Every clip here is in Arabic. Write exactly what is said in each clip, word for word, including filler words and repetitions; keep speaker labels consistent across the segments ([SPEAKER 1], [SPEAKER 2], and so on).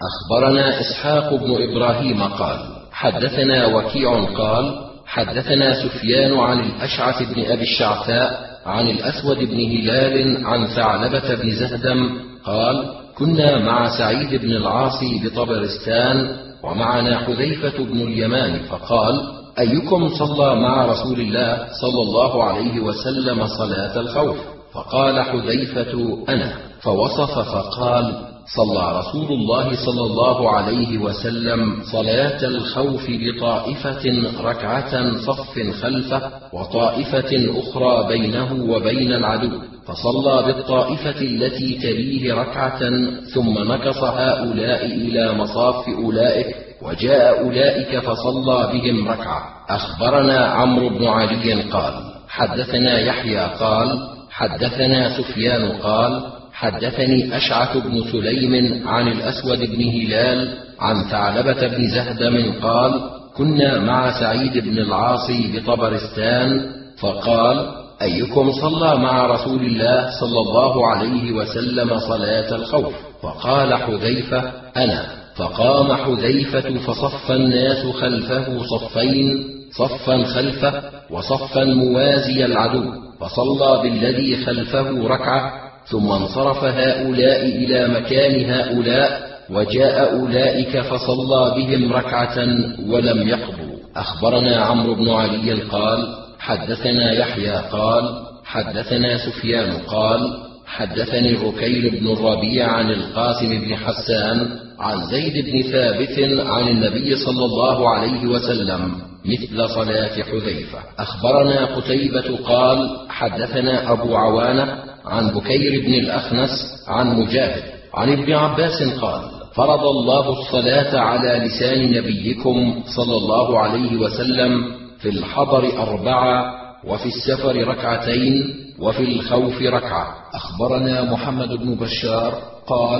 [SPEAKER 1] أخبرنا إسحاق بن إبراهيم قال حدثنا وكيع قال حدثنا سفيان عن الأشعث بن أبي الشعثاء عن الأسود بن هلال عن ثعلبة بن زهدم قال كنا مع سعيد بن العاص بطبرستان ومعنا حذيفة بن اليمان فقال أيكم صلى مع رسول الله صلى الله عليه وسلم صلاة الخوف؟ فقال حذيفة أنا، فوصف فقال صلى رسول الله صلى الله عليه وسلم صلاة الخوف بطائفة ركعة صف خلفه وطائفة أخرى بينه وبين العدو، فصلى بالطائفة التي تليه ركعة ثم نكص هؤلاء إلى مصاف أولئك وجاء أولئك فصلى بهم ركعة. أخبرنا عمرو بن علي قال حدثنا يحيى قال حدثنا سفيان قال حدثني أشعث بن سليم عن الأسود بن هلال عن ثعلبة بن زهدم قال كنا مع سعيد بن العاص بطبرستان فقال أيكم صلى مع رسول الله صلى الله عليه وسلم صلاة الخوف؟ فقال حذيفة أنا، فقام حذيفة فصف الناس خلفه صفين، صفا خلفه وصفا موازي العدو، فصلى بالذي خلفه ركعة ثم انصرف هؤلاء إلى مكان هؤلاء وجاء أولئك فصلى بهم ركعة ولم يقضوا. أخبرنا عمرو بن علي قال حدثنا يحيى قال حدثنا سفيان قال حدثني الركيل بن الربيع عن القاسم بن حسان عن زيد بن ثابت عن النبي صلى الله عليه وسلم مثل صلاة حذيفة. أخبرنا قتيبة قال حدثنا أبو عوانة عن بكير بن الأخنس عن مجاهد عن ابن عباس قال فرض الله الصلاة على لسان نبيكم صلى الله عليه وسلم في الحضر أربعة وفي السفر ركعتين وفي الخوف ركعة. أخبرنا محمد بن بشار قال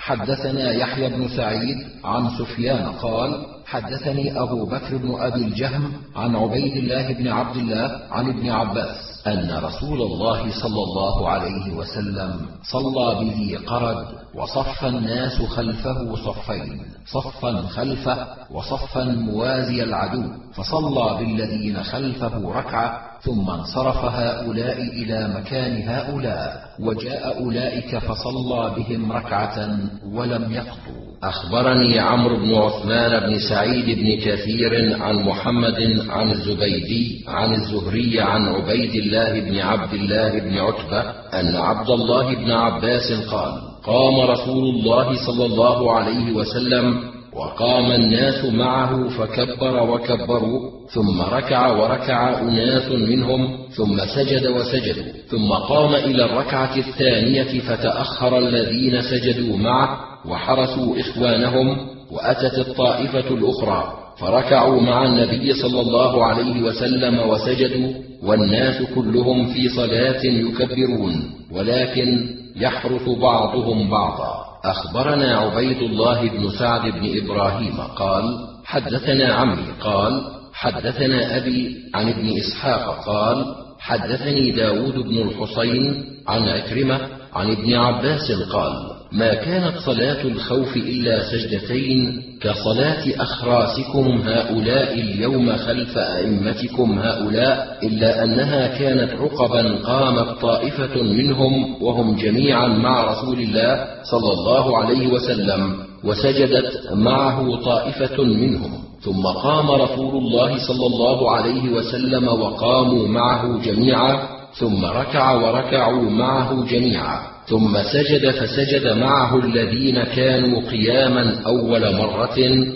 [SPEAKER 1] حدثنا يحيى بن سعيد عن سفيان قال حدثني أبو بكر بن أبي الجهم عن عبيد الله بن عبد الله عن ابن عباس أن رسول الله صلى الله عليه وسلم صلى بذي قرد وصف الناس خلفه صفين، صفا خلفه وصفا موازي العدو، فصلى بالذين خلفه ركعة ثم انصرف هؤلاء إلى مكان هؤلاء وجاء أولئك فصلى بهم ركعة ولم يقضوا. أخبرني عمرو بن عثمان بن سعيد بن كثير عن محمد عن الزبيدي عن الزهري عن عبيد الله بن عبد الله بن عتبة أن عبد الله بن عباس قال قام رسول الله صلى الله عليه وسلم وقام الناس معه فكبر وكبروا ثم ركع وركع أناس منهم ثم سجد وسجدوا ثم قام إلى الركعة الثانية فتأخر الذين سجدوا معه وحرسوا إخوانهم وأتت الطائفة الأخرى فركعوا مع النبي صلى الله عليه وسلم وسجدوا والناس كلهم في صلاة يكبرون ولكن يحرس بعضهم بعضا. أخبرنا عبيد الله بن سعد بن إبراهيم قال حدثنا عمي قال حدثنا أبي عن ابن إسحاق قال حدثني داود بن الحسين عن عكرمة عن ابن عباس قال ما كانت صلاة الخوف إلا سجدتين كصلاة أخراسكم هؤلاء اليوم خلف أئمتكم هؤلاء، إلا أنها كانت عقبا قامت طائفة منهم وهم جميعا مع رسول الله صلى الله عليه وسلم وسجدت معه طائفة منهم ثم قام رسول الله صلى الله عليه وسلم وقاموا معه جميعا ثم ركع وركعوا معه جميعا ثم سجد فسجد معه الذين كانوا قياما أول مرة،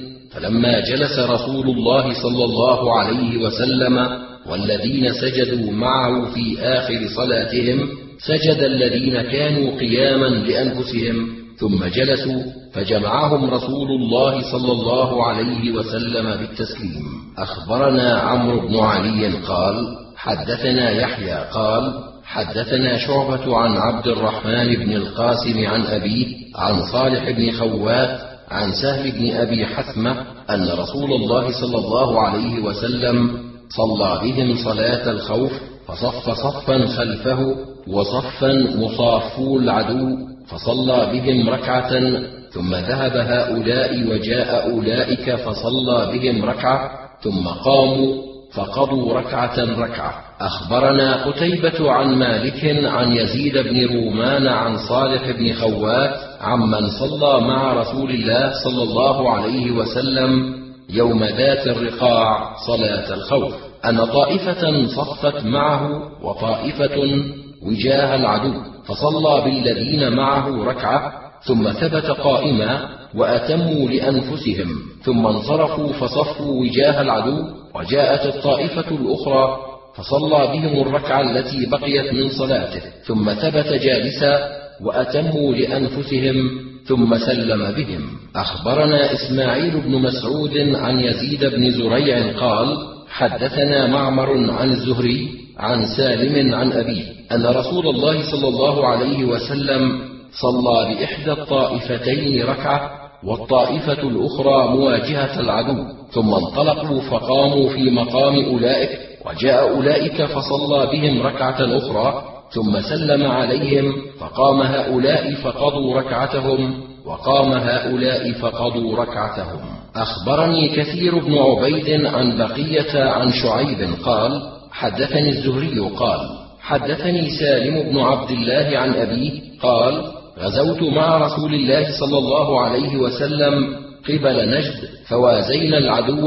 [SPEAKER 1] فلما جلس رسول الله صلى الله عليه وسلم والذين سجدوا معه في آخر صلاتهم سجد الذين كانوا قياما لأنفسهم ثم جلسوا فجمعهم رسول الله صلى الله عليه وسلم بالتسليم. أخبرنا عمرو بن علي قال حدثنا يحيى قال حدثنا شعبة عن عبد الرحمن بن القاسم عن أبيه عن صالح بن خوات عن سهل بن أبي حثمة أن رسول الله صلى الله عليه وسلم صلى بهم صلاة الخوف فصف صفا خلفه وصفا مصافو العدو فصلى بهم ركعة ثم ذهب هؤلاء وجاء أولئك فصلى بهم ركعة، ثم قاموا فقضوا ركعة ركعة. أخبرنا قتيبة عن مالك عن يزيد بن رومان عن صالح بن خوات عمن صلى مع رسول الله صلى الله عليه وسلم يوم ذات الرقاع صلاة الخوف أن طائفة صفت معه وطائفة وجاه العدو، فصلى بالذين معه ركعة، ثم ثبت قائما وأتموا لأنفسهم، ثم انصرفوا فصفوا وجاه العدو، وجاءت الطائفة الأخرى فصلى بهم الركعة التي بقيت من صلاته، ثم ثبت جالسا وأتموا لأنفسهم، ثم سلم بهم. أخبرنا إسماعيل بن مسعود عن يزيد بن زريع قال: حدثنا معمر عن الزهري عن سالم عن أبيه أن رسول الله صلى الله عليه وسلم صلى بإحدى الطائفتين ركعة، والطائفة الأخرى مواجهة العدو، ثم انطلقوا فقاموا في مقام أولئك، وجاء أولئك فصلى بهم ركعة أخرى، ثم سلم عليهم، فقام هؤلاء فقضوا ركعتهم، وقام هؤلاء فقضوا ركعتهم. أخبرني كثير بن عبيد عن بقية عن شعيب قال: حدثني الزهري قال: حدثني سالم بن عبد الله عن أبيه قال: غزوت مع رسول الله صلى الله عليه وسلم قبل نجد، فوازينا العدو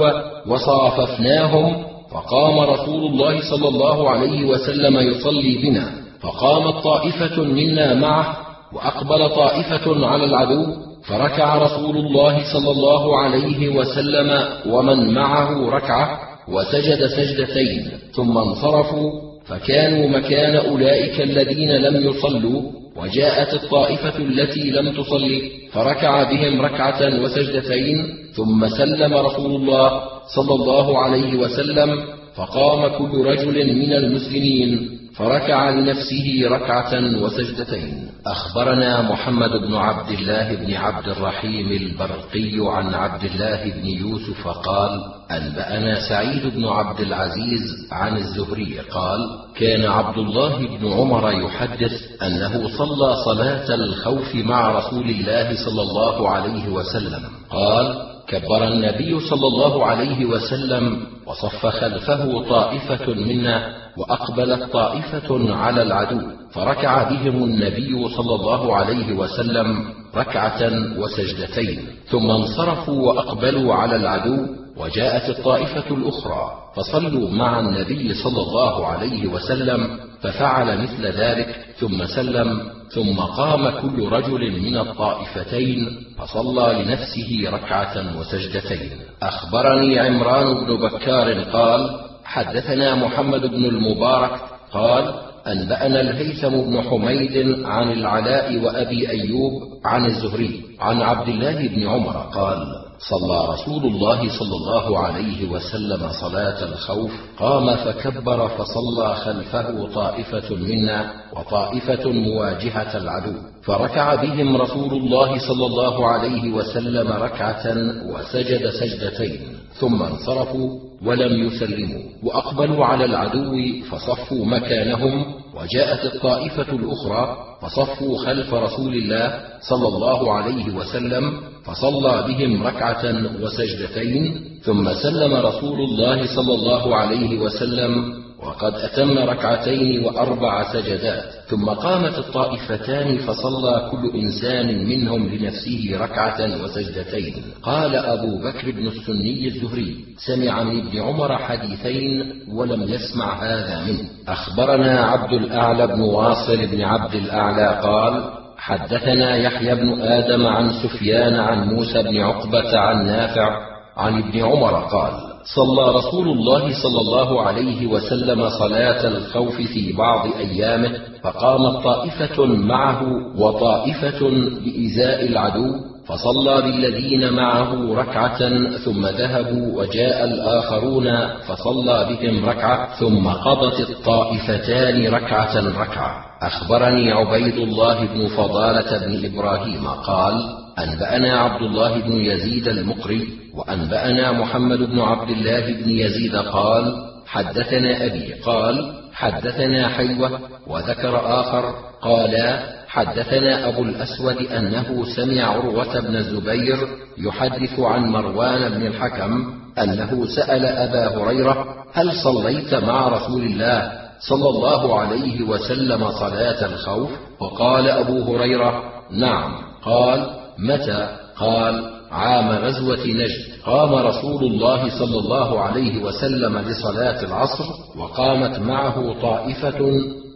[SPEAKER 1] وصاففناهم، فقام رسول الله صلى الله عليه وسلم يصلي بنا، فقامت طائفة منا معه، وأقبل طائفة على العدو، فركع رسول الله صلى الله عليه وسلم ومن معه ركعة، وسجد سجدتين، ثم انصرفوا فكانوا مكان أولئك الذين لم يصلوا، وجاءت الطائفة التي لم تصلي فركع بهم ركعة وسجدتين، ثم سلم رسول الله صلى الله عليه وسلم، فقام كل رجل من المسلمين فركع لنفسه ركعة وسجدتين. أخبرنا محمد بن عبد الله بن عبد الرحيم البرقي عن عبد الله بن يوسف قال: أنبأنا سعيد بن عبد العزيز عن الزهري قال: كان عبد الله بن عمر يحدث أنه صلى صلاة الخوف مع رسول الله صلى الله عليه وسلم، قال: كبر النبي صلى الله عليه وسلم، وصف خلفه طائفة منا، وأقبلت طائفة على العدو، فركع بهم النبي صلى الله عليه وسلم ركعة وسجدتين، ثم انصرفوا وأقبلوا على العدو، وجاءت الطائفة الأخرى فصلوا مع النبي صلى الله عليه وسلم، ففعل مثل ذلك، ثم سلم، ثم قام كل رجل من الطائفتين فصلى لنفسه ركعة وسجدتين. أخبرني عمران بن بكار قال: حدثنا محمد بن المبارك قال: أنبأنا الهيثم بن حميد عن العلاء وأبي أيوب عن الزهري عن عبد الله بن عمر قال: صلى رسول الله صلى الله عليه وسلم صلاة الخوف، قام فكبر، فصلى خلفه طائفة منا وطائفة مواجهة العدو، فركع بهم رسول الله صلى الله عليه وسلم ركعة وسجد سجدتين، ثم انصرفوا ولم يسلموا، وأقبلوا على العدو فصفوا مكانهم، وجاءت الطائفة الأخرى فصفوا خلف رسول الله صلى الله عليه وسلم، فصلى بهم ركعة وسجدتين، ثم سلم رسول الله صلى الله عليه وسلم وقد أتم ركعتين وأربع سجدات، ثم قامت الطائفتان فصلى كل إنسان منهم لنفسه ركعة وسجدتين. قال أبو بكر بن السني الزهري: سمع من ابن عمر حديثين ولم يسمع هذا منه. أخبرنا عبد الأعلى بن واصل بن عبد الأعلى قال: حدثنا يحيى بن آدم عن سفيان عن موسى بن عقبة عن نافع عن ابن عمر قال: صلى رسول الله صلى الله عليه وسلم صلاة الخوف في بعض أيامه، فقامت طائفة معه وطائفة بإزاء العدو، فصلى بالذين معه ركعة، ثم ذهبوا وجاء الآخرون فصلى بهم ركعة، ثم قضت الطائفتان ركعة ركعة. أخبرني عبيد الله بن فضالة بن إبراهيم قال: أنبأنا عبد الله بن يزيد المقري، وأنبأنا محمد بن عبد الله بن يزيد قال: حدثنا أبي قال: حدثنا حيوة، وذكر آخر قالا: حدثنا أبو الأسود أنه سمع عروة بن الزبير يحدث عن مروان بن الحكم أنه سأل أبا هريرة: هل صليت مع رسول الله صلى الله عليه وسلم صلاة الخوف؟ وقال أبو هريرة: نعم. قال: متى؟ قال: عام غزوة نجد، قام رسول الله صلى الله عليه وسلم لصلاة العصر، وقامت معه طائفة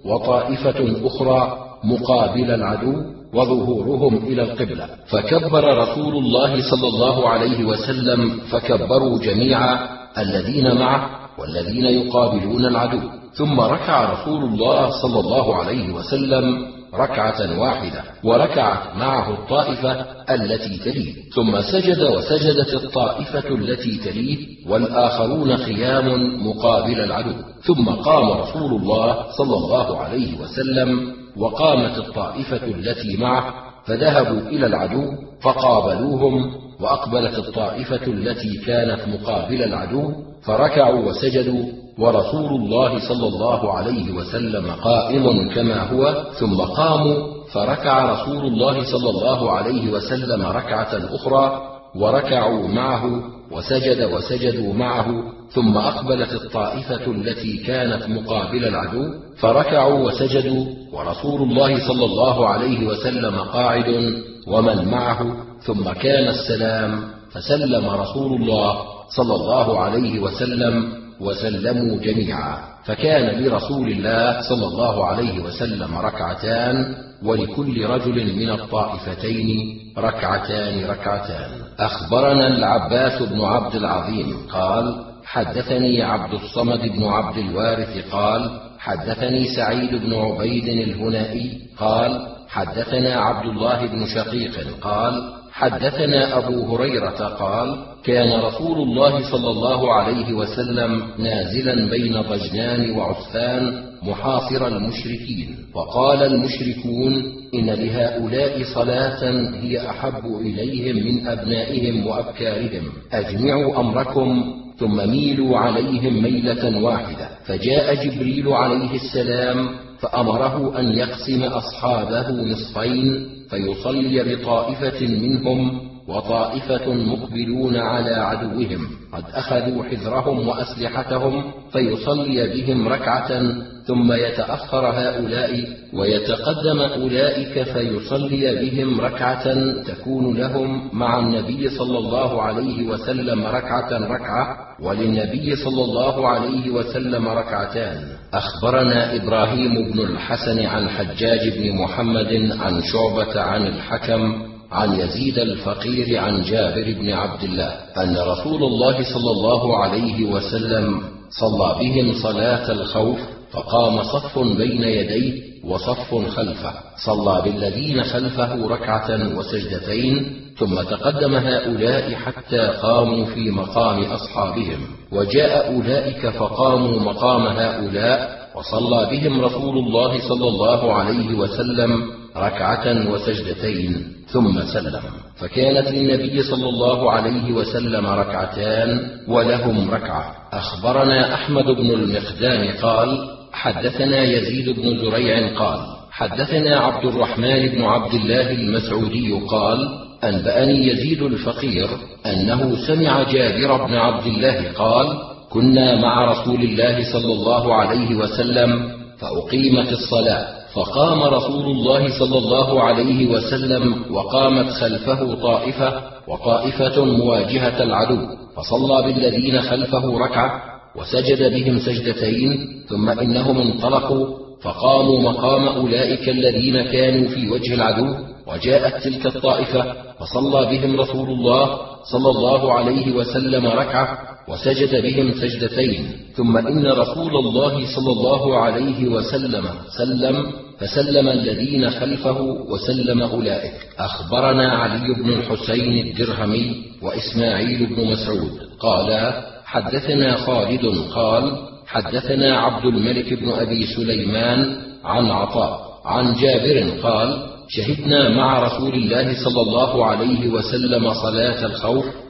[SPEAKER 1] وطائفة أخرى مقابل العدو وظهورهم إلى القبلة، فكبر رسول الله صلى الله عليه وسلم فكبروا جميعا الذين معه والذين يقابلون العدو، ثم ركع رسول الله صلى الله عليه وسلم ركعة واحدة، وركعت معه الطائفة التي تليه، ثم سجد وسجدت الطائفة التي تليه والآخرون قيام مقابل العدو، ثم قام رسول الله صلى الله عليه وسلم وقامت الطائفة التي معه، فذهبوا إلى العدو فقابلوهم، وأقبلت الطائفة التي كانت مقابل العدو فركعوا وسجدوا، ورسول الله صلى الله عليه وسلم قائم كما هو، ثم قاموا فركع رسول الله صلى الله عليه وسلم ركعة أخرى وركعوا معه وسجد وسجدوا معه، ثم أقبلت الطائفة التي كانت مقابل العدو فركعوا وسجدوا، ورسول الله صلى الله عليه وسلم قاعد ومن معه، ثم كان السلام، فسلم رسول الله صلى الله عليه وسلم وسلموا جميعا، فكان لرسول الله صلى الله عليه وسلم ركعتان، ولكل رجل من الطائفتين ركعتان ركعتان. أخبرنا العباس بن عبد العظيم قال: حدثني عبد الصمد بن عبد الوارث قال: حدثني سعيد بن عبيد الهنائي قال: حدثنا عبد الله بن شقيق قال: حدثنا أبو هريرة قال: كان رسول الله صلى الله عليه وسلم نازلا بين ضجنان وعسفان محاصر المشركين، وقال المشركون: إن لهؤلاء صلاة هي أحب إليهم من أبنائهم وأبكارهم، أجمعوا أمركم ثم ميلوا عليهم ميلة واحدة. فجاء جبريل عليه السلام فأمره أن يقسم أصحابه نصفين، فيصلي بطائفة منهم وطائفة مقبلون على عدوهم قد أخذوا حذرهم وأسلحتهم، فيصلي بهم ركعة، ثم يتأخر هؤلاء ويتقدم أولئك فيصلي بهم ركعة تكون لهم مع النبي صلى الله عليه وسلم ركعة ركعة، وللنبي صلى الله عليه وسلم ركعتان. أخبرنا إبراهيم بن الحسن عن حجاج بن محمد عن شعبة عن الحكم عن يزيد الفقير عن جابر بن عبد الله أن رسول الله صلى الله عليه وسلم صلى بهم صلاة الخوف، فقام صف بين يديه وصف خلفه، صلى بالذين خلفه ركعة وسجدتين، ثم تقدم هؤلاء حتى قاموا في مقام أصحابهم، وجاء أولئك فقاموا مقام هؤلاء، وصلى بهم رسول الله صلى الله عليه وسلم ركعة وسجدتين ثم سلم، فكانت للنبي صلى الله عليه وسلم ركعتان ولهم ركعة. أخبرنا أحمد بن المقدام قال: حدثنا يزيد بن زريع قال: حدثنا عبد الرحمن بن عبد الله المسعودي قال: أنبأني يزيد الفقير أنه سمع جابر بن عبد الله قال: كنا مع رسول الله صلى الله عليه وسلم فأقيمت الصلاة، فقام رسول الله صلى الله عليه وسلم وقامت خلفه طائفة وطائفة مواجهة العدو، فصلى بالذين خلفه ركعة وسجد بهم سجدتين، ثم إنهم انطلقوا فقاموا مقام أولئك الذين كانوا في وجه العدو، وجاءت تلك الطائفة فصلى بهم رسول الله صلى الله عليه وسلم ركعة وسجد بهم سجدتين، ثم إن رسول الله صلى الله عليه وسلم سلم، فسلم الذين خلفه وسلم أولئك. أخبرنا علي بن الحسين الدرهمي وإسماعيل بن مسعود قالا: حدثنا خالد قال: حدثنا عبد الملك بن أبي سليمان عن عطاء عن جابر قال: شهدنا مع رسول الله صلى الله عليه وسلم صلاة الخوف،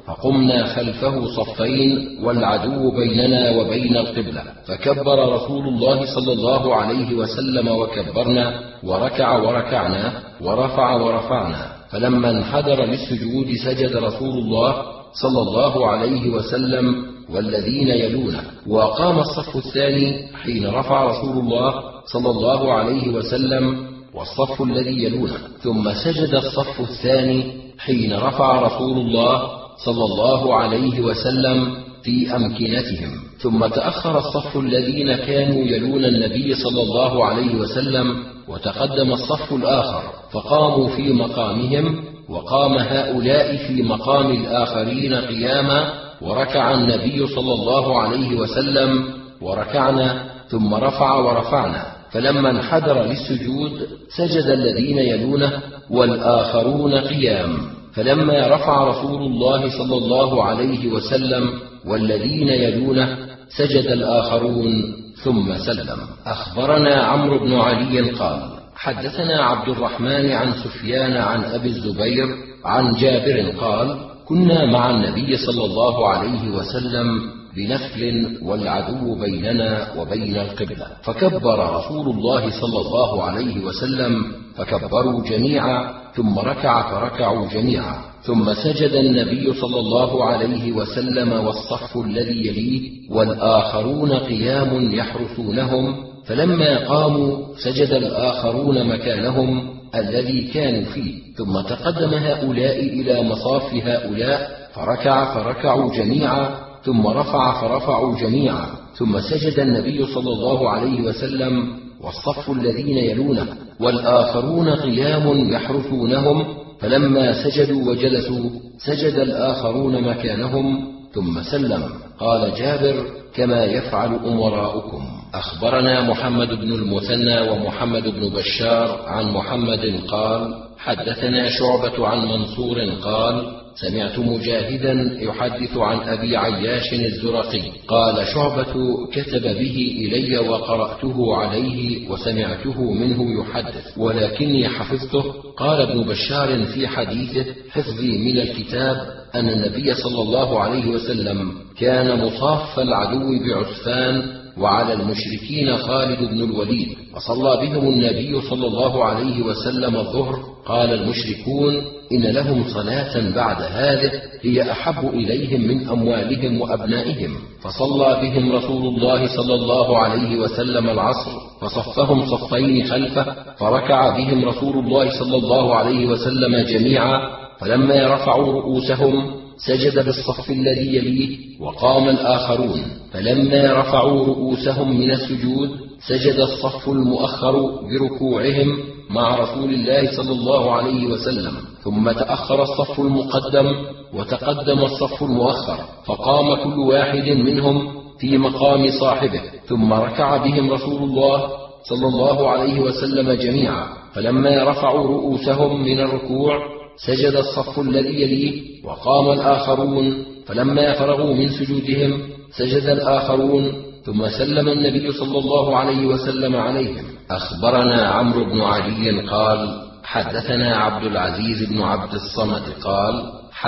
[SPEAKER 1] فقمنا خلفه صفين والعدو بيننا وبين القبلة، فكبر رسول الله صلى الله عليه وسلم وكبرنا، وركع وركعنا، ورفع ورفعنا. فلما انحدر للسجود سجد رسول الله صلى الله عليه وسلم والذين يلونه، وقام الصف الثاني حين رفع رسول الله صلى الله عليه وسلم والصف الذي يلونه، ثم سجد الصف الثاني حين رفع رسول الله صلى الله عليه وسلم في أمكنتهم، ثم تأخر الصف الذين كانوا يلون النبي صلى الله عليه وسلم، وتقدم الصف الآخر فقاموا في مقامهم، وقام هؤلاء في مقام الآخرين قياما، وركع النبي صلى الله عليه وسلم وركعنا، ثم رفع ورفعنا. فلما انحدر للسجود سجد الذين يلونه والآخرون قيام، فلما رفع رسول الله صلى الله عليه وسلم والذين يلونه سجد الآخرون ثم سلم. أخبرنا عمرو بن علي قال حدثنا عبد الرحمن عن سفيان عن أبي الزبير عن جابر قال كنا مع النبي صلى الله عليه وسلم بنفل والعدو بيننا وبين القبلة، فكبر رسول الله صلى الله عليه وسلم فكبروا جميعا، ثم ركع فركعوا جميعا، ثم سجد النبي صلى الله عليه وسلم والصف الذي يليه والآخرون قيام يحرسونهم، فلما قاموا سجد الآخرون مكانهم الذي كانوا فيه، ثم تقدم هؤلاء إلى مصاف هؤلاء فركع فركعوا جميعا، ثم رفع فرفعوا جميعا، ثم سجد النبي صلى الله عليه وسلم والصف الذين يلونه والآخرون قيام يحرسونهم، فلما سجدوا وجلسوا سجد الآخرون مكانهم ثم سلم. قال جابر كما يفعل أمراؤكم. أخبرنا محمد بن المثنى ومحمد بن بشار عن محمد قال حدثنا شعبة عن منصور قال سمعت مجاهدا يحدث عن أبي عياش الزرقي قال شعبة كتب به إلي وقرأته عليه وسمعته منه يحدث ولكني حفظته. قال ابن بشار في حديثه حفظي من الكتاب أن النبي صلى الله عليه وسلم كان مصاف العدو بعسفان وعلى المشركين خالد بن الوليد، فصلى بهم النبي صلى الله عليه وسلم الظهر. قال المشركون إن لهم صلاة بعد هذه هي أحب إليهم من أموالهم وأبنائهم، فصلى بهم رسول الله صلى الله عليه وسلم العصر، فصفهم صفين خلفه، فركع بهم رسول الله صلى الله عليه وسلم جميعا، فلما رفعوا رؤوسهم سجد بالصف الذي يليه، وقام الآخرون، فلما رفعوا رؤوسهم من السجود سجد الصف المؤخر بركوعهم مع رسول الله صلى الله عليه وسلم، ثم تأخر الصف المقدم وتقدم الصف المؤخر، فقام كل واحد منهم في مقام صاحبه، ثم ركع بهم رسول الله صلى الله عليه وسلم جميعا، فلما رفعوا رؤوسهم من الركوع سجد الصف الذي يليه، وقام الآخرون، فلما فرغوا من سجودهم سجد الآخرون، ثم سلم النبي صلى الله عليه وسلم عليهم. أخبرنا عمرو بن علي قال حدثنا عبد العزيز بن عبد الصمد قال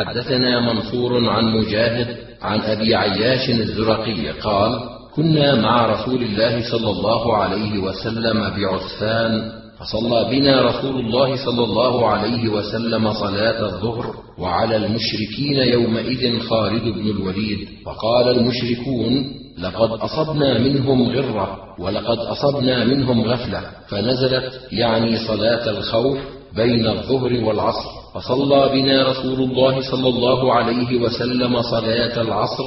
[SPEAKER 1] حدثنا منصور عن مجاهد عن أبي عياش الزرقي قال كنا مع رسول الله صلى الله عليه وسلم بعسفان، فصلى بنا رسول الله صلى الله عليه وسلم صلاة الظهر، وعلى المشركين يومئذ خالد بن الوليد، فقال المشركون لقد أصبنا منهم غرة ولقد أصبنا منهم غفلة، فنزلت يعني صلاة الخوف بين الظهر والعصر، فصلى بنا رسول الله صلى الله عليه وسلم صلاة العصر،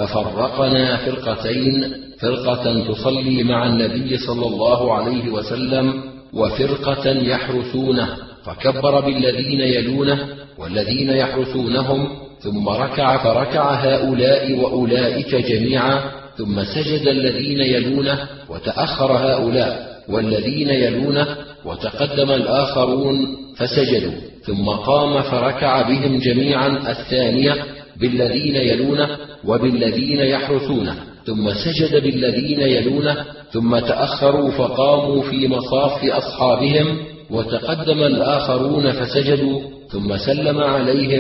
[SPEAKER 1] ففرقنا فرقتين، فرقة تصلي مع النبي صلى الله عليه وسلم وفرقة يحرسونه، فكبر بالذين يلونه والذين يحرسونهم، ثم ركع فركع هؤلاء وأولئك جميعا، ثم سجد الذين يلونه وتأخر هؤلاء والذين يلونه وتقدم الآخرون فسجدوا، ثم قام فركع بهم جميعا الثانية بالذين يلونه وبالذين يحرسونه، ثم سجد بالذين يلونه، ثم تأخروا فقاموا في مصاف أصحابهم، وتقدم الآخرون فسجدوا، ثم سلم عليهم،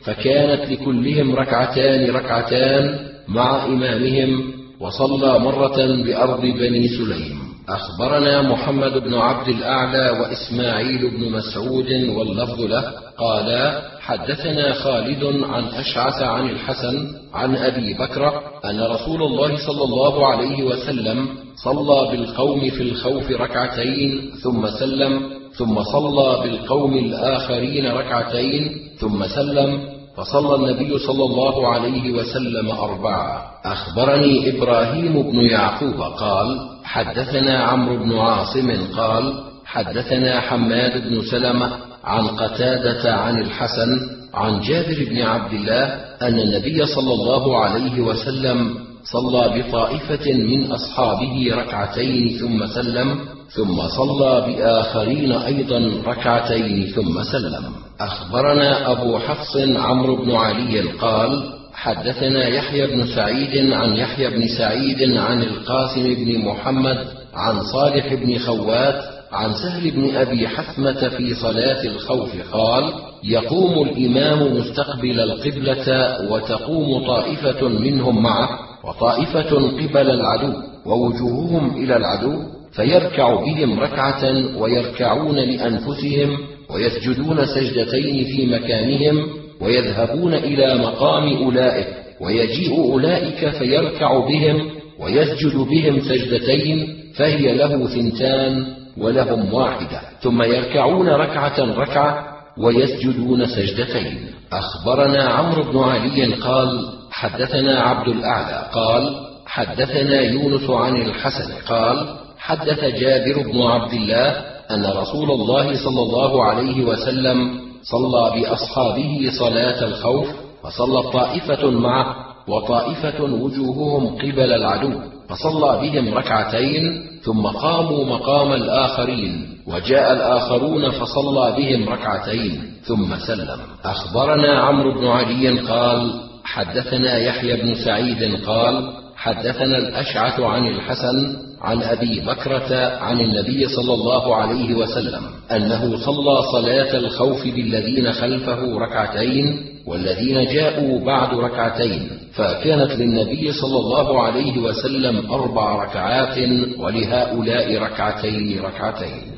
[SPEAKER 1] فكانت لكلهم ركعتان ركعتان مع إمامهم، وصلى مرة بأرض بني سليم. أخبرنا محمد بن عبد الأعلى وإسماعيل بن مسعود واللفظ له قالا حدثنا خالد عن أشعث عن الحسن عن أبي بكر أن رسول الله صلى الله عليه وسلم صلى بالقوم في الخوف ركعتين ثم سلم، ثم صلى بالقوم الآخرين ركعتين ثم سلم، فصلى النبي صلى الله عليه وسلم أربعة. أخبرني إبراهيم بن يعقوب قال حدثنا عمرو بن عاصم قال حدثنا حماد بن سلمة عن قتادة عن الحسن عن جابر بن عبد الله أن النبي صلى الله عليه وسلم صلى بطائفة من أصحابه ركعتين ثم سلم، ثم صلى بآخرين أيضا ركعتين ثم سلم. أخبرنا أبو حفص عمرو بن علي قال حدثنا يحيى بن سعيد عن يحيى بن سعيد عن القاسم بن محمد عن صالح بن خوات عن سهل بن أبي حثمة في صلاة الخوف قال يقوم الإمام مستقبل القبلة وتقوم طائفة منهم معه وطائفة قبل العدو ووجوههم إلى العدو، فيركع بهم ركعة ويركعون لأنفسهم ويسجدون سجدتين في مكانهم ويذهبون إلى مقام أولئك، ويجيء أولئك فيركع بهم ويسجد بهم سجدتين، فهي له ثنتان ولهم واحدة، ثم يركعون ركعة ركعة ويسجدون سجدتين. أخبرنا عمرو بن علي قال حدثنا عبد الأعلى قال حدثنا يونس عن الحسن قال حدث جابر بن عبد الله أن رسول الله صلى الله عليه وسلم صلى بأصحابه صلاة الخوف، فصلت طائفة معه وطائفة وجوههم قبل العدو، فصلى بهم ركعتين ثم قاموا مقام الآخرين، وجاء الآخرون فصلى بهم ركعتين ثم سلم. أخبرنا عمرو بن علي قال حدثنا يحيى بن سعيد قال حدثنا الأشعث عن الحسن عن أبي بكرة عن النبي صلى الله عليه وسلم أنه صلى صلاة الخوف بالذين خلفه ركعتين والذين جاءوا بعد ركعتين، فكانت للنبي صلى الله عليه وسلم أربع ركعات ولهؤلاء ركعتين ركعتين.